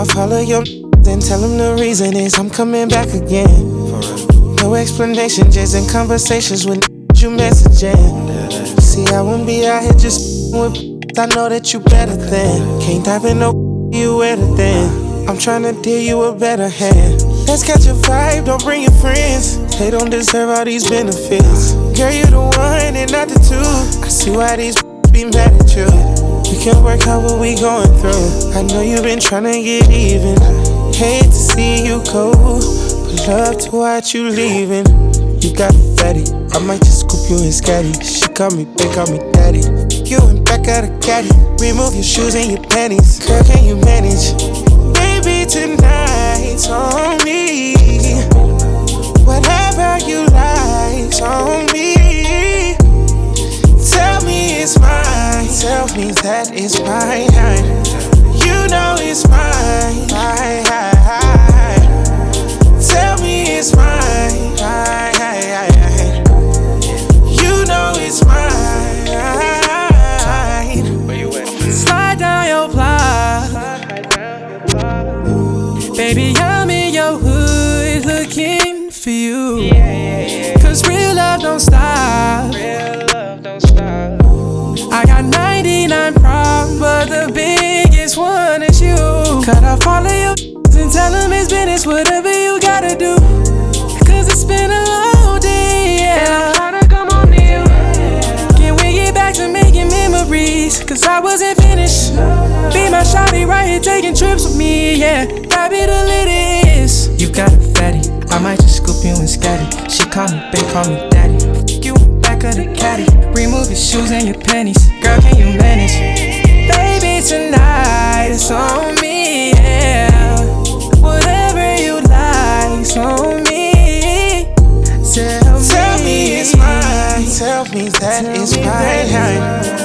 off all of your then tell them the reason is I'm coming back again. No explanation, just in conversations with you messaging. See, I won't be out here just with I know that you better than. Can't dive in no you better than. I'm trying to deal you a better hand. Let's catch a vibe, don't bring your friends. They don't deserve all these benefits. Girl, you the one and not the two. I see why these be mad at you. We can work out what we going through. I know you've been trying to get even. Hate to see you go, but love to watch you leaving. You got a fatty, I might just scoop you and scatty. She call me big, call me daddy. You in back of the caddy. Remove your shoes and your panties. Girl, can you manage? Baby, tonight's on me. Whatever you like's on me. Tell me it's mine. Tell me that it's mine. You know it's mine. Tell me it's mine. You know it's mine. Where you at? Slide down your block. Baby, I'm in your hood looking for you. Cause real love don't stop. I got 99 problems, but the biggest one is you. Cut off all of your and tell them it's business, whatever you gotta do. Cause it's been a long day, yeah. I'm tryna come on to you. Can we get back to making memories? Cause I wasn't finished. Be my shawty right here taking trips with me, yeah. Happy to live this. You got a fatty, I might just scoop you and scatty. She call me babe, call me daddy. You in back of the caddy. Remove your shoes and your panties. Girl, can you manage? Baby, tonight it's on me, yeah. Whatever you like's on me. Tell me it's mine. Tell me that it's mine.